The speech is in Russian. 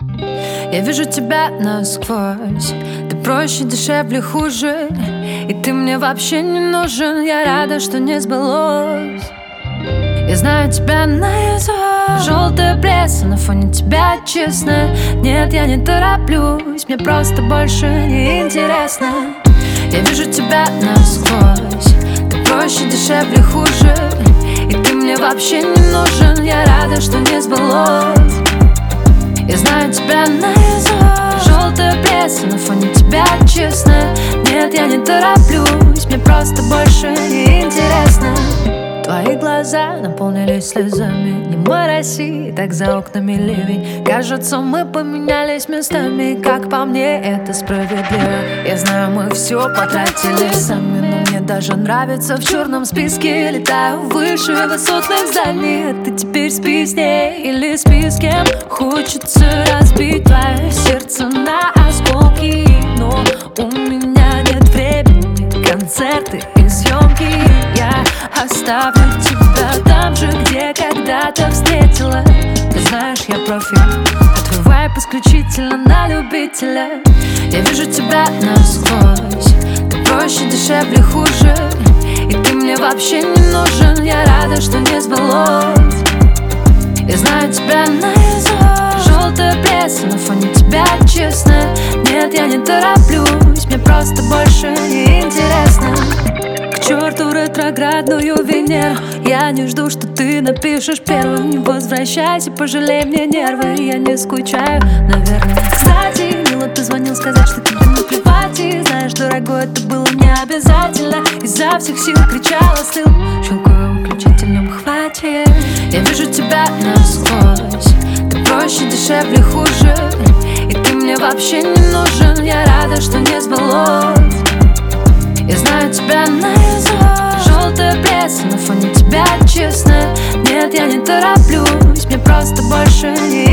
Я вижу тебя насквозь. Ты проще, дешевле, хуже. И ты мне вообще не нужен. Я рада, что не сбылось. Я знаю тебя наизусть. Желтая пресса на фоне тебя, честно. Нет, я не тороплюсь. Мне просто больше не интересно. Я вижу тебя насквозь. Ты проще, дешевле, хуже. И ты мне вообще не нужен. Я рада, что не сбылось. Я знаю тебя наизусть. Желтая пресса на фоне тебя, честно. Нет, я не тороплюсь. Мне просто больше не интересно. Твои глаза наполнились слезами. Не мороси, так за окнами ливень. Кажется, мы поменялись местами. Как по мне, это справедливо. Я знаю, мы все потратили сами, но мне даже нравится в черном списке. Летаю выше высотных зданий. А ты теперь спи с ней или спи с кем. Хочется разбить твое сердце на осколки, но у меня нет времени. Концерты и съемки. Я оставлю тебя там же, где когда-то встретила. Ты знаешь, я профи, а твой вайб исключительно на любителя. Я вижу тебя насквозь. Ты проще, дешевле, хуже. И ты мне вообще не нужен. Я рада, что не сбылось. Я знаю тебя наизусть. Желтая пресса на фоне тебя, честно. Нет, я не тороплюсь. Мне просто больше не интересно. К черту ретроградную Венеру. Я не жду, что ты напишешь первым. Не возвращайся, пожалей мне нервы. Я не скучаю, наверное. Кстати, мило, ты звонил сказать, что тебе наплевать. И знаешь, дорогой, это было не обязательно. Изо всех сил кричала, стыл. Щелкаю выключателем, хватит. Я вижу тебя насквозь. Ты проще, дешевле, хуже. И ты мне вообще не нужен. Я рада, что не сбылось. Я знаю тебя наизусть. Желтая пресса на фоне тебя, честно. Нет, я не тороплюсь. Мне просто больше не